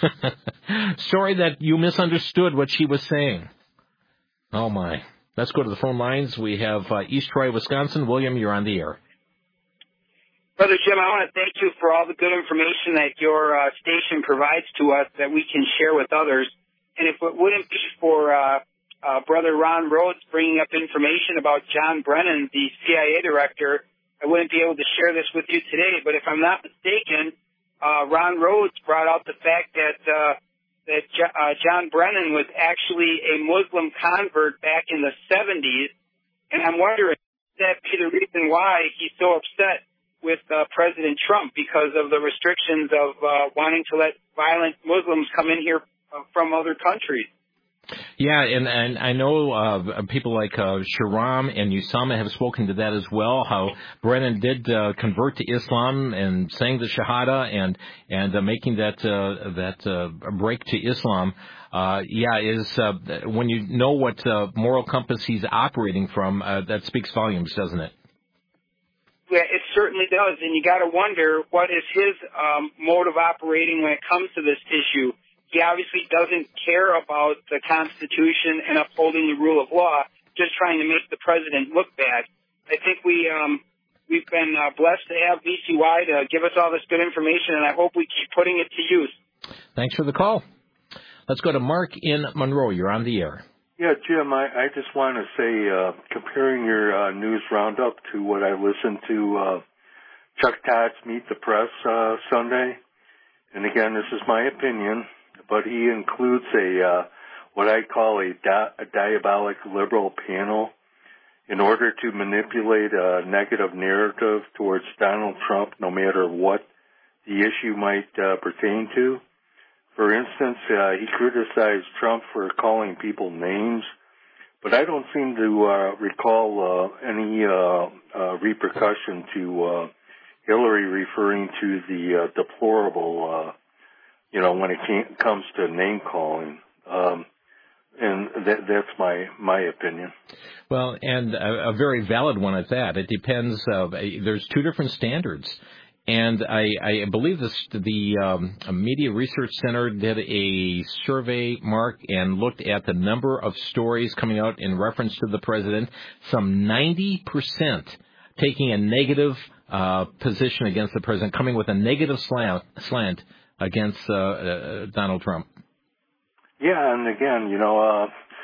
[SPEAKER 2] Sorry that you misunderstood what she was saying. Oh, my. Let's go to the phone lines. We have uh, East Troy, Wisconsin. William, you're on the air.
[SPEAKER 7] Brother Jim, I want to thank you for all the good information that your uh, station provides to us that we can share with others. And if it wouldn't be for uh, uh, Brother Ron Rhodes bringing up information about John Brennan, the C I A director, I wouldn't be able to share this with you today. But if I'm not mistaken, uh, Ron Rhodes brought out the fact that uh, that uh, John Brennan was actually a Muslim convert back in the seventies. And I'm wondering, could that be the reason why he's so upset with uh, President Trump, because of the restrictions of uh, wanting to let violent Muslims come in here uh, from other countries?
[SPEAKER 2] Yeah, and, and I know uh, people like uh, Sharam and Usama have spoken to that as well, how Brennan did uh, convert to Islam and sang the Shahada and and uh, making that uh, that uh, break to Islam. Uh, yeah, is uh, when you know what uh, moral compass he's operating from, uh, that speaks volumes, doesn't it?
[SPEAKER 7] Yeah, it certainly does, and you got to wonder what is his um, mode of operating when it comes to this issue. He obviously doesn't care about the Constitution and upholding the rule of law, just trying to make the president look bad. I think we, um, we've been uh, blessed to have V C Y to give us all this good information, and I hope we keep putting it to use.
[SPEAKER 2] Thanks for the call. Let's go to Mark in Monroe. You're on the air.
[SPEAKER 8] Yeah, Jim, I, I just want to say, uh, comparing your uh, news roundup to what I listened to uh, Chuck Todd's Meet the Press uh, Sunday, and again, this is my opinion, but he includes a uh, what I call a, di- a diabolic liberal panel in order to manipulate a negative narrative towards Donald Trump, no matter what the issue might uh, pertain to. For instance, uh, he criticized Trump for calling people names, but I don't seem to uh, recall uh, any uh, uh, repercussion to uh, Hillary referring to the uh, deplorable uh you know, when it came, comes to name calling. Um, and that, that's my, my opinion.
[SPEAKER 2] Well, and a, a very valid one at that. It depends. Uh, there's two different standards. And I, I believe this, the um, Media Research Center did a survey, Mark, and looked at the number of stories coming out in reference to the president. Some ninety percent taking a negative uh, position against the president, coming with a negative slant, slant against uh, uh, Donald Trump.
[SPEAKER 8] Yeah, and again, you know, uh,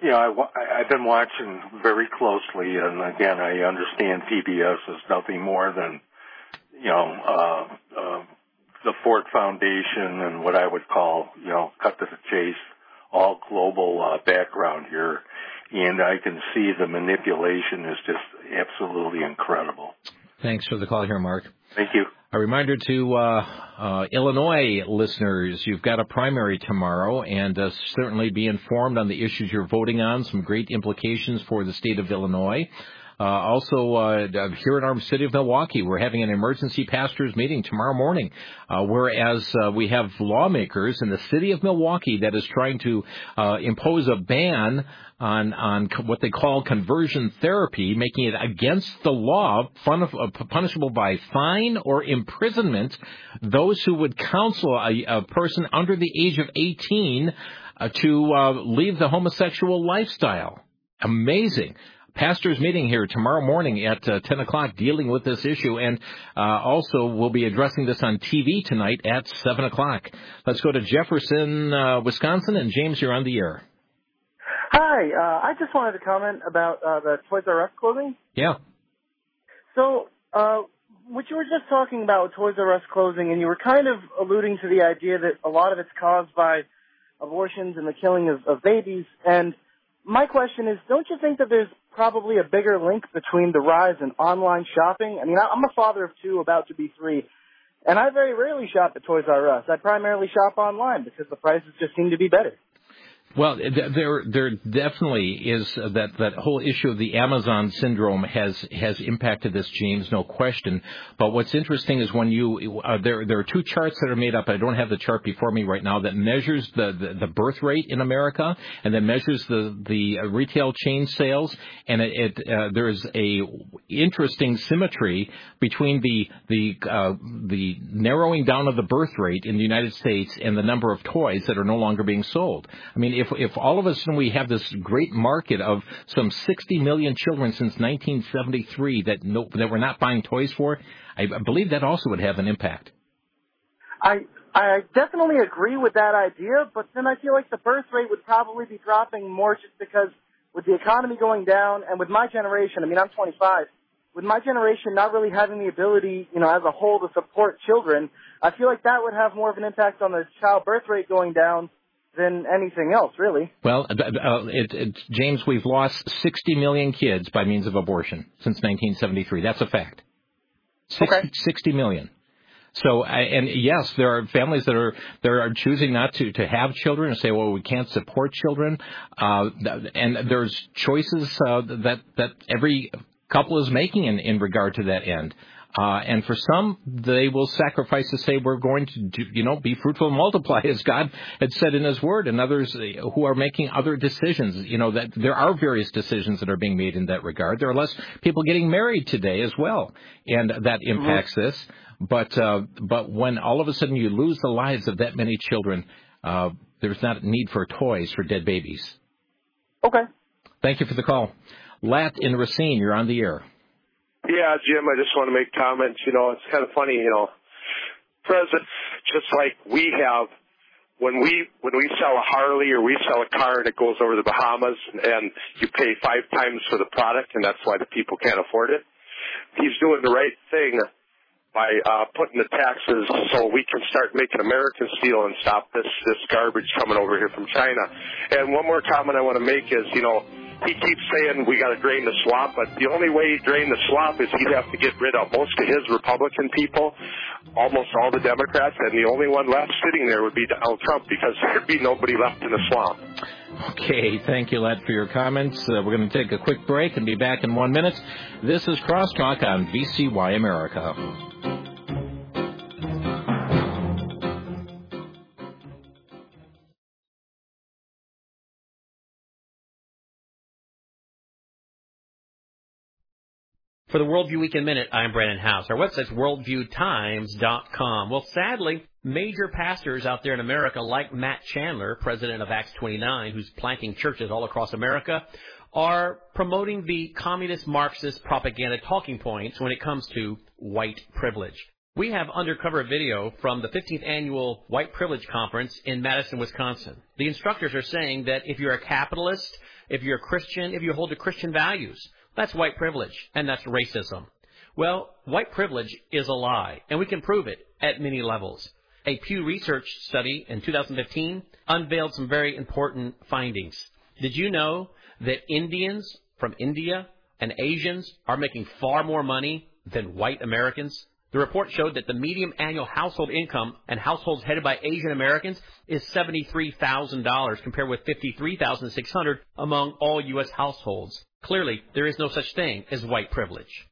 [SPEAKER 8] you know, I, I've been watching very closely, and again, I understand P B S is nothing more than, you know, uh, uh, the Ford Foundation and what I would call, you know, cut to the chase, all global uh, background here. And I can see the manipulation is just absolutely incredible.
[SPEAKER 2] Thanks for the call here, Mark.
[SPEAKER 8] Thank you.
[SPEAKER 2] A reminder to uh, uh, Illinois listeners, you've got a primary tomorrow, and uh, certainly be informed on the issues you're voting on, some great implications for the state of Illinois. Uh, also, uh, here in our city of Milwaukee, we're having an emergency pastors meeting tomorrow morning, uh, whereas uh, we have lawmakers in the city of Milwaukee that is trying to uh, impose a ban on on what they call conversion therapy, making it against the law, fun of, uh, punishable by fine or imprisonment, those who would counsel a, a person under the age of eighteen uh, to uh, leave the homosexual lifestyle. Amazing. Pastors meeting here tomorrow morning at uh, ten o'clock dealing with this issue, and uh, also we'll be addressing this on T V tonight at seven o'clock. Let's go to Jefferson, uh, Wisconsin, and James, you're on the air.
[SPEAKER 9] Hi, uh, I just wanted to comment about uh, the Toys R Us clothing.
[SPEAKER 2] Yeah.
[SPEAKER 9] So, uh, what you were just talking about with Toys R Us closing, and you were kind of alluding to the idea that a lot of it's caused by abortions and the killing of, of babies, and my question is, don't you think that there's probably a bigger link between the rise in online shopping? I mean, I'm a father of two, about to be three, and I very rarely shop at Toys R Us. I primarily shop online because the prices just seem to be better.
[SPEAKER 2] Well, there there definitely is that, that whole issue of the Amazon syndrome has has impacted this, James, no question. But what's interesting is when you uh, there there are two charts that are made up. I don't have the chart before me right now that measures the, the, the birth rate in America and then measures the the retail chain sales. And it, it uh, there is a interesting symmetry between the the uh, the narrowing down of the birth rate in the United States and the number of toys that are no longer being sold. I mean, If, if all of a sudden we have this great market of some sixty million children since nineteen seventy-three that no, that we're not buying toys for, I believe that also would have an impact.
[SPEAKER 9] I I definitely agree with that idea, but then I feel like the birth rate would probably be dropping more just because with the economy going down and with my generation, I mean, I'm twenty-five, with my generation not really having the ability, you know, as a whole to support children, I feel like that would have more of an impact on the child birth rate going down than anything else, really. Well,
[SPEAKER 2] uh, it, it, James, we've lost sixty million kids by means of abortion since nineteen seventy-three. That's a fact. sixty,
[SPEAKER 9] okay.
[SPEAKER 2] sixty million. So, and yes, there are families that are that are choosing not to, to have children and say, well, we can't support children. Uh, and there's choices uh, that that every couple is making in, in regard to that end. Uh, and for some, they will sacrifice to say we're going to, do, you know, be fruitful and multiply, as God had said in His Word. And others who are making other decisions, you know, that there are various decisions that are being made in that regard. There are less people getting married today as well, and that impacts mm-hmm. this. But uh, but when all of a sudden you lose the lives of that many children, uh, there's not a need for toys for dead babies.
[SPEAKER 9] Okay.
[SPEAKER 2] Thank you for the call. Lat in Racine, you're on the air.
[SPEAKER 10] Yeah, Jim, I just want to make comments. You know, it's kind of funny, you know, presents, just like we have, when we when we sell a Harley or we sell a car and it goes over the Bahamas and you pay five times for the product and that's why the people can't afford it, he's doing the right thing by uh, putting the taxes so we can start making American steel and stop this, this garbage coming over here from China. And one more comment I want to make is, you know, he keeps saying we got to drain the swamp, but the only way he'd drain the swamp is he'd have to get rid of most of his Republican people, almost all the Democrats, and the only one left sitting there would be Donald Trump because there'd be nobody left in the swamp.
[SPEAKER 2] Okay, thank you, Led, for your comments. Uh, we're going to take a quick break and be back in one minute. This is Crosstalk on V C Y America.
[SPEAKER 11] For the Worldview Weekend Minute, I'm Brandon House. Our website's worldview times dot com. Well, sadly, major pastors out there in America, like Matt Chandler, president of Acts twenty-nine, who's planting churches all across America, are promoting the communist Marxist propaganda talking points when it comes to white privilege. We have undercover video from the fifteenth Annual White Privilege Conference in Madison, Wisconsin. The instructors are saying that if you're a capitalist, if you're a Christian, if you hold to Christian values, that's white privilege, and that's racism. Well, white privilege is a lie, and we can prove it at many levels. A Pew Research study in two thousand fifteen unveiled some very important findings. Did you know that Indians from India and Asians are making far more money than white Americans? The report showed that the median annual household income and households headed by Asian Americans is seventy-three thousand dollars compared with fifty-three thousand six hundred dollars among all U S households. Clearly, there is no such thing as white privilege.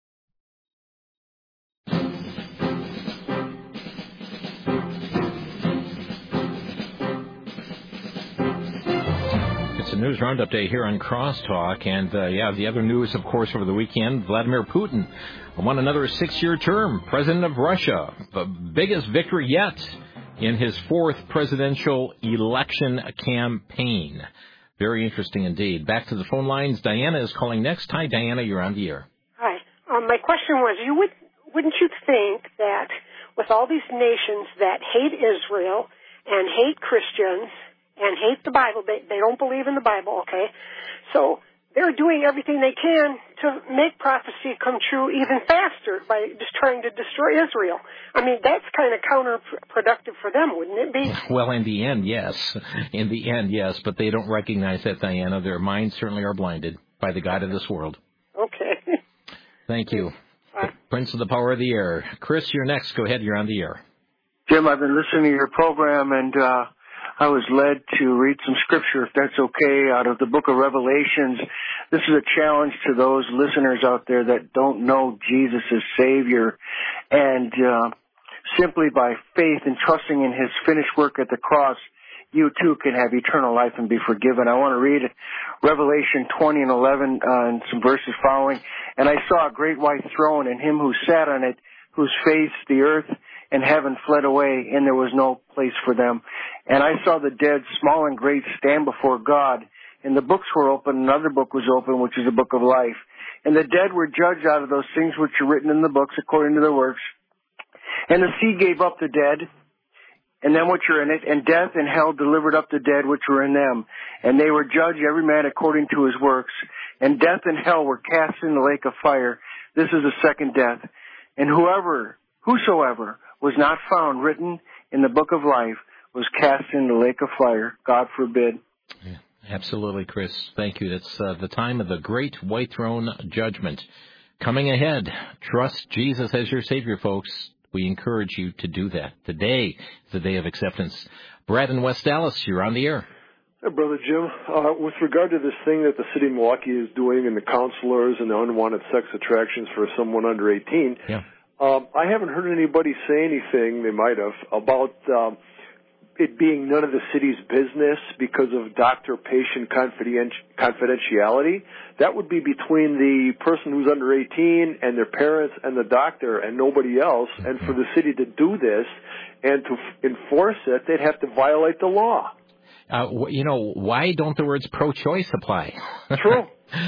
[SPEAKER 2] It's a news roundup day here on Crosstalk, and uh, yeah, the other news, of course, over the weekend, Vladimir Putin won another six-year term, president of Russia, the biggest victory yet in his fourth presidential election campaign. Very interesting indeed. Back to the phone lines. Diana is calling next. Hi, Diana, you're on the air.
[SPEAKER 12] Hi. Um, my question was, you would, wouldn't you think that with all these nations that hate Israel and hate Christians and hate the Bible, they, they don't believe in the Bible, okay? So they're doing everything they can to make prophecy come true even faster by just trying to destroy Israel. I mean, that's kind of counterproductive for them, wouldn't it be?
[SPEAKER 2] Well, in the end, yes. In the end, yes, but they don't recognize that, Diana. Their minds certainly are blinded by the God of this world.
[SPEAKER 12] Okay.
[SPEAKER 2] Thank you.
[SPEAKER 12] Bye.
[SPEAKER 2] Prince of the Power of the Air. Chris, you're next. Go ahead. You're on the air.
[SPEAKER 13] Jim, I've been listening to your program, and uh I was led to read some scripture, if that's okay, out of the book of Revelations. This is a challenge to those listeners out there that don't know Jesus as Savior. And uh, simply by faith and trusting in His finished work at the cross, you too can have eternal life and be forgiven. I want to read Revelation twenty and eleven uh, and some verses following. And I saw a great white throne, and Him who sat on it, whose face the earth and heaven fled away, and there was no place for them. And I saw the dead, small and great, stand before God, and the books were open, and another book was open, which is the book of life. And the dead were judged out of those things which are written in the books according to their works. And the sea gave up the dead, and them which are in it, and death and hell delivered up the dead which were in them. And they were judged every man according to his works. And death and hell were cast in the lake of fire. This is the second death. And whoever, whosoever, was not found written in the book of life was cast in the lake of fire. God forbid.
[SPEAKER 2] Yeah, absolutely, Chris. Thank you. That's uh, the time of the great white throne judgment coming ahead. Trust Jesus as your Savior, folks. We encourage you to do that. Today is the day of acceptance. Brad in West Dallas, you're on the air.
[SPEAKER 14] Hey, Brother Jim. Uh, with regard to this thing that the city of Milwaukee is doing and the counselors and the unwanted sex attractions for someone under eighteen,
[SPEAKER 2] yeah.
[SPEAKER 14] Um, I haven't heard anybody say anything, they might have, about um, it being none of the city's business because of doctor-patient confidentiality. That would be between the person who's under eighteen and their parents and the doctor and nobody else. Mm-hmm. And for the city to do this and to f- enforce it, they'd have to violate the law.
[SPEAKER 2] Uh, you know, why don't the words pro-choice apply?
[SPEAKER 14] True.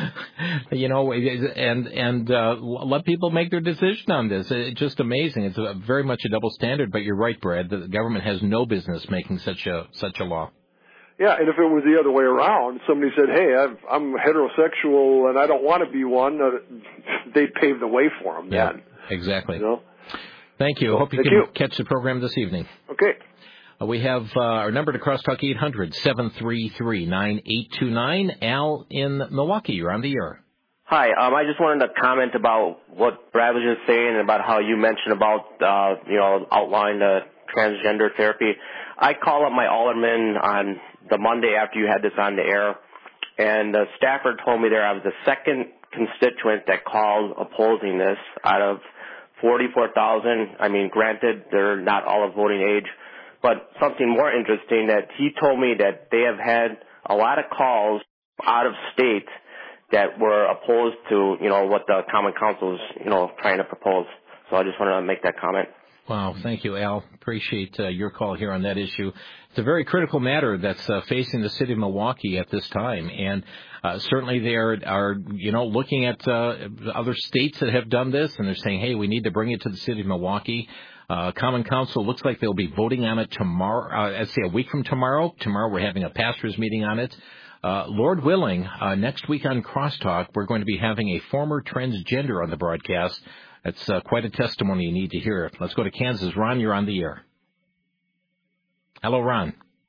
[SPEAKER 2] You know, and and uh, let people make their decision on this. It's just amazing. It's a, very much a double standard. But you're right, Brad. The government has no business making such a such a law.
[SPEAKER 14] Yeah, and if it was the other way around, somebody said, "Hey, I've, I'm heterosexual and I don't want to be one," uh, they'd pave the way for them.
[SPEAKER 2] Yeah,
[SPEAKER 14] then.
[SPEAKER 2] Exactly.
[SPEAKER 14] You know?
[SPEAKER 2] Thank you. I hope you
[SPEAKER 14] Thank
[SPEAKER 2] can
[SPEAKER 14] you.
[SPEAKER 2] catch the program this evening.
[SPEAKER 14] Okay.
[SPEAKER 2] Uh, we have uh, our number to Crosstalk eight hundred, seven three three, nine eight two nine. Al in Milwaukee, you're on the air.
[SPEAKER 15] Hi, um, I just wanted to comment about what Brad was just saying about how you mentioned about, uh, you know, outlining the transgender therapy. I call up my alderman on the Monday after you had this on the air, and the staffer told me there I was the second constituent that called opposing this out of forty-four thousand. I mean, granted, they're not all of voting age, but something more interesting that he told me that they have had a lot of calls out of state that were opposed to, you know, what the Common Council is, you know, trying to propose. So I just wanted to make that comment.
[SPEAKER 2] Wow, thank you, Al. Appreciate uh, your call here on that issue. It's a very critical matter that's uh, facing the city of Milwaukee at this time, and uh, certainly they are, are, you know, looking at uh, other states that have done this, and they're saying, hey, we need to bring it to the city of Milwaukee. Uh, Common Council looks like they'll be voting on it tomorrow, uh, I'd say a week from tomorrow. Tomorrow we're having a pastors' meeting on it. Uh, Lord willing, uh, next week on Crosstalk, we're going to be having a former transgender on the broadcast. That's uh, quite a testimony you need to hear. Let's go to Kansas. Ron, you're on the air. Hello, Ron.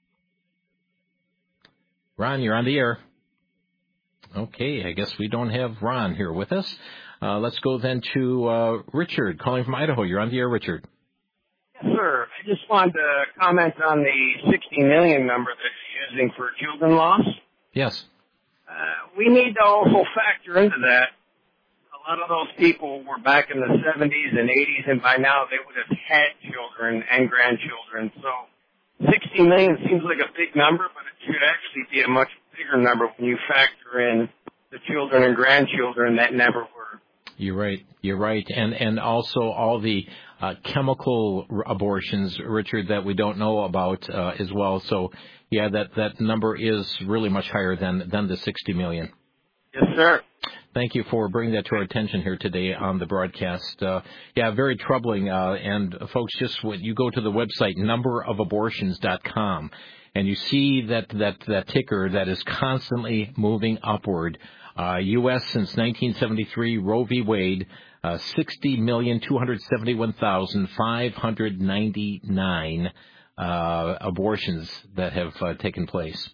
[SPEAKER 2] Ron, you're on the air. Okay, I guess we don't have Ron here with us. Uh, let's go then to uh, Richard, calling from Idaho. You're on the air, Richard.
[SPEAKER 16] Yes, sir. I just wanted to comment on the sixty million number that you're using for children loss.
[SPEAKER 2] Yes.
[SPEAKER 16] Uh, we need to also factor into that. A lot of those people were back in the seventies and eighties, and by now they would have had children and grandchildren. So sixty million seems like a big number, but it should actually be a much bigger number when you factor in the children and grandchildren that never were.
[SPEAKER 2] You're right. You're right. And and also all the uh, chemical abortions, Richard, that we don't know about uh, as well. So, yeah, that, that number is really much higher than, than the sixty million.
[SPEAKER 16] Yes, sir.
[SPEAKER 2] Thank you for bringing that to our attention here today on the broadcast. Uh, yeah, very troubling. Uh, and, uh, folks, just when you go to the website, number of abortions dot com, and you see that, that, that ticker that is constantly moving upward. Uh, U S since nineteen seventy-three, Roe v. Wade, uh, sixty million two hundred seventy-one thousand five hundred ninety-nine uh, abortions that have uh, taken place.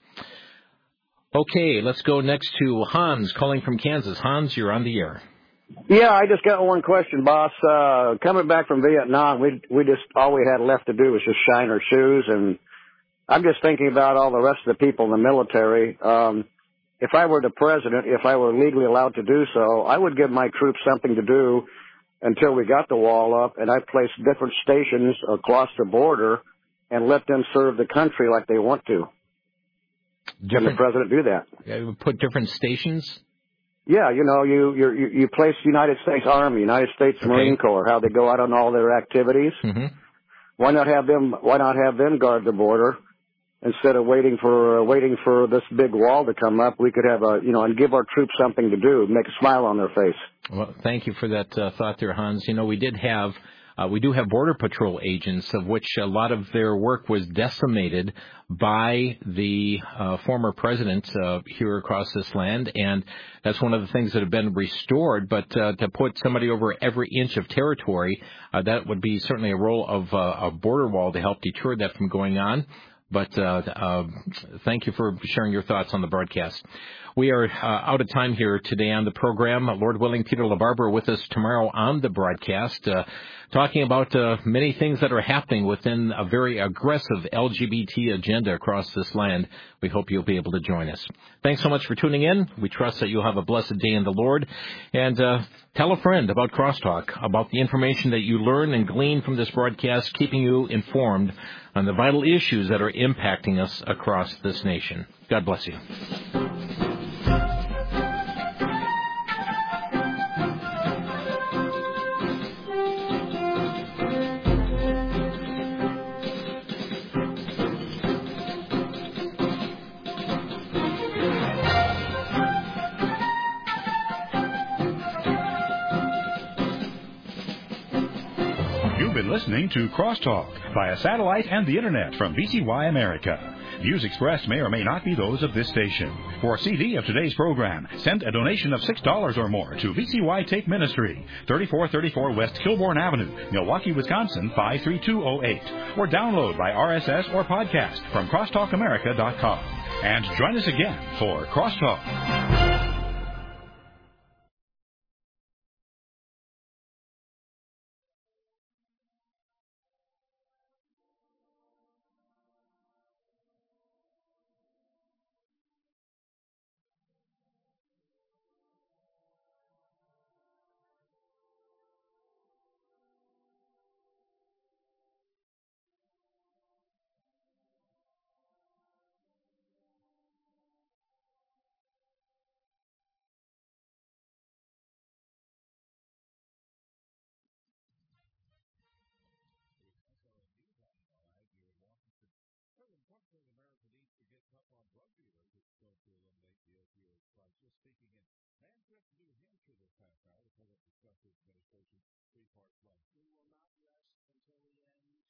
[SPEAKER 2] Okay, let's go next to Hans, calling from Kansas. Hans, you're on the air.
[SPEAKER 17] Yeah, I just got one question, boss. Uh, coming back from Vietnam, we we just all we had left to do was just shine our shoes, and I'm just thinking about all the rest of the people in the military. Um, if I were the president, if I were legally allowed to do so, I would give my troops something to do until we got the wall up, and I'd place different stations across the border and let them serve the country like they want to. Different, Can the president do that?
[SPEAKER 2] Put different stations?
[SPEAKER 17] Yeah, you know, you you you place United States Army, United States okay. Marine Corps, how they go out on all their activities.
[SPEAKER 2] Mm-hmm.
[SPEAKER 17] Why not have them? Why not have them guard the border instead of waiting for uh, waiting for this big wall to come up? We could have a you know and give our troops something to do, make a smile on their face.
[SPEAKER 2] Well, thank you for that uh, thought there, Hans. You know, we did have. Uh, we do have Border Patrol agents, of which a lot of their work was decimated by the uh, former president uh, here across this land, and that's one of the things that have been restored. But uh, to put somebody over every inch of territory, uh, that would be certainly a role of uh, a border wall to help deter that from going on. But uh, uh, thank you for sharing your thoughts on the broadcast. We are uh, out of time here today on the program. Lord willing, Peter LaBarbera with us tomorrow on the broadcast, uh, talking about uh, many things that are happening within a very aggressive L G B T agenda across this land. We hope you'll be able to join us. Thanks so much for tuning in. We trust that you'll have a blessed day in the Lord. And uh, tell a friend about Crosstalk, about the information that you learn and glean from this broadcast, keeping you informed on the vital issues that are impacting us across this nation. God bless you.
[SPEAKER 1] Listening to Crosstalk via satellite and the Internet from V C Y America. Views expressed may or may not be those of this station. For a C D of today's program, send a donation of six dollars or more to V C Y Take Ministry, thirty-four thirty-four West Kilbourne Avenue, Milwaukee, Wisconsin, five three two oh eight. Or download by R S S or podcast from crosstalk america dot com. And join us again for Crosstalk.
[SPEAKER 18] getting up on drug dealers. It's going to eliminate the opioid crisis. Speaking in Manchester, New Hampshire this past hour, the President discussed his administration's three-part plan.
[SPEAKER 19] We will not rest until we end